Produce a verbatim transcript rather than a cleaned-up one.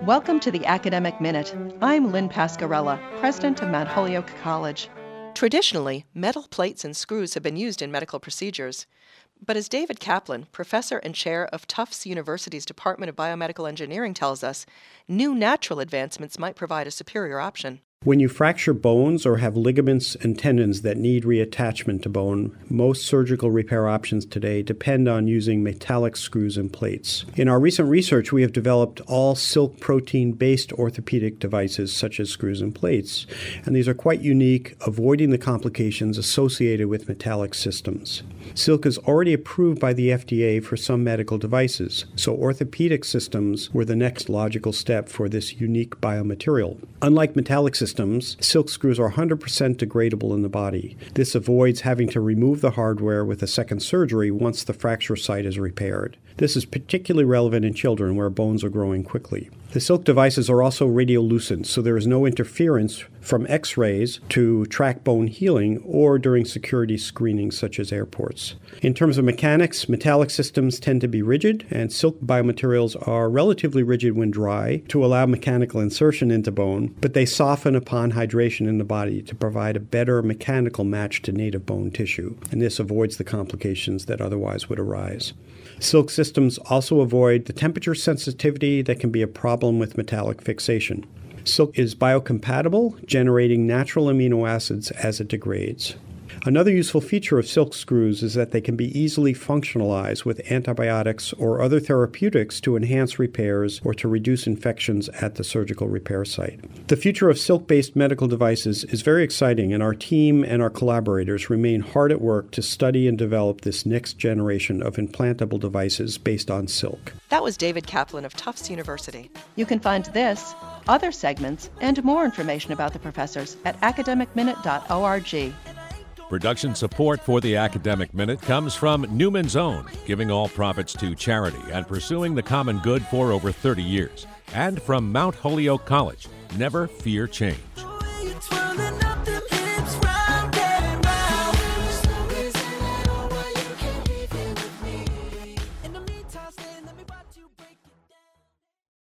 Welcome to the Academic Minute. I'm Lynn Pascarella, president of Mount Holyoke College. Traditionally, metal plates and screws have been used in medical procedures. But as David Kaplan, professor and chair of Tufts University's Department of Biomedical Engineering, tells us, new natural advancements might provide a superior option. When you fracture bones or have ligaments and tendons that need reattachment to bone, most surgical repair options today depend on using metallic screws and plates. In our recent research, we have developed all silk protein-based orthopedic devices such as screws and plates, and these are quite unique, avoiding the complications associated with metallic systems. Silk is already approved by the F D A for some medical devices, so orthopedic systems were the next logical step for this unique biomaterial. Unlike metallic systems, silk screws are one hundred percent degradable in the body. This avoids having to remove the hardware with a second surgery once the fracture site is repaired. This is particularly relevant in children where bones are growing quickly. The silk devices are also radiolucent, so there is no interference from X-rays to track bone healing or during security screenings such as airports. In terms of mechanics, metallic systems tend to be rigid, and silk biomaterials are relatively rigid when dry to allow mechanical insertion into bone, but they soften upon hydration in the body to provide a better mechanical match to native bone tissue, and this avoids the complications that otherwise would arise. Silk systems also avoid the temperature sensitivity that can be a problem with metallic fixation. Silk is biocompatible, generating natural amino acids as it degrades. Another useful feature of silk screws is that they can be easily functionalized with antibiotics or other therapeutics to enhance repairs or to reduce infections at the surgical repair site. The future of silk-based medical devices is very exciting, and our team and our collaborators remain hard at work to study and develop this next generation of implantable devices based on silk. That was David Kaplan of Tufts University. You can find this, other segments, and more information about the professors at academic minute dot org. Production support for the Academic Minute comes from Newman's Own, giving all profits to charity and pursuing the common good for over thirty years. And from Mount Holyoke College, never fear change.